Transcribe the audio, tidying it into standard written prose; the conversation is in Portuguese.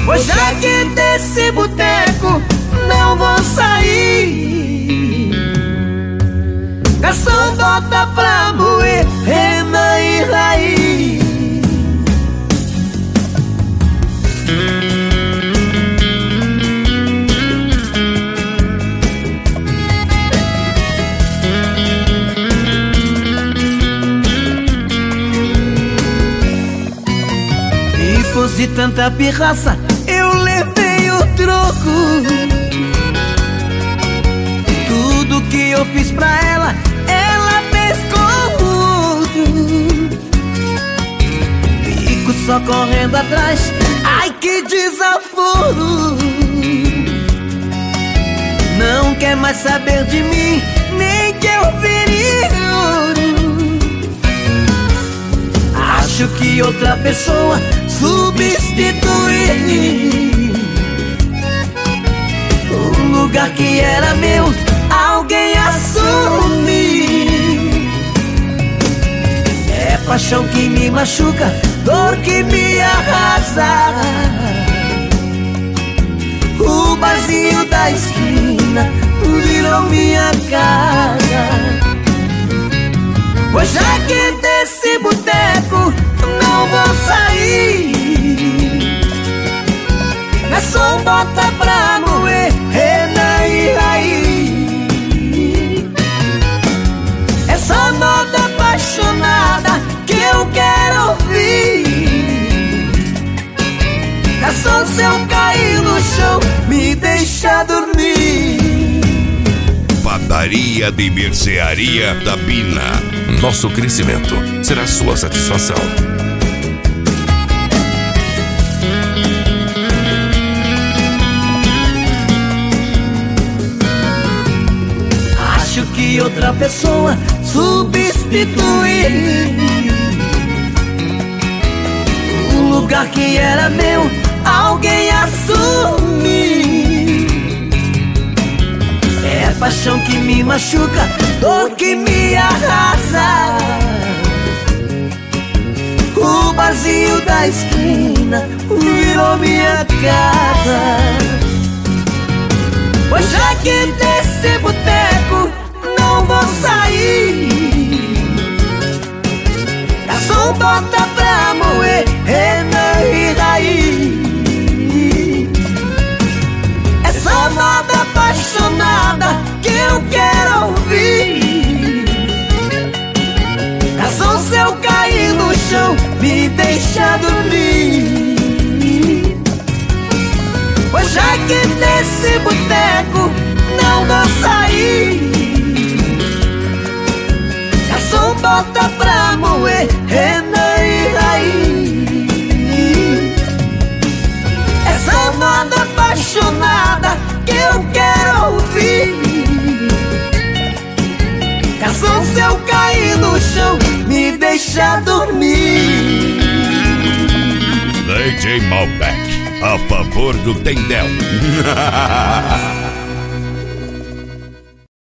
Pois já que desse boteco não vou sair, garçom, bota pra moer Renan e Raí. E fosse tanta pirraça, eu levei o troco. Tudo que eu fiz pra ela, ela fez com outro. Fico só correndo atrás, ai que desaforo. Não quer mais saber de mim, nem que eu vire ouro. Acho que outra pessoa substituir o lugar que era meu, alguém assumir. É paixão que me machuca, dor que me arrasa. O barzinho da esquina virou minha casa. Pois já que desse boteco não vou sair, garçom, bota pra moer Renan e Raí. Essa moda apaixonada que eu quero ouvir. Garçom, se eu cair no chão, me deixa dormir. Padaria de Mercearia da Bina. Nosso crescimento será sua satisfação. Acho que outra pessoa substituir o lugar que era meu, alguém assumir. É paixão que me machuca, dor que me arrasa. O barzinho da esquina virou minha casa. Pois já que desse boteco não vou sair, garçom, bota pra moer Renan e Raí. Essa moda apaixonada que eu quero ouvir. Garçom, se eu cair no chão, me deixa dormir. Pois já que desse boteco não vou sair, garçom, bota pra moer Renan e Raí. Essa moda apaixonada que eu quero ouvir. Garçom, se eu cair no chão, me deixa dormir. DJ Malbec, a favor do Tendel.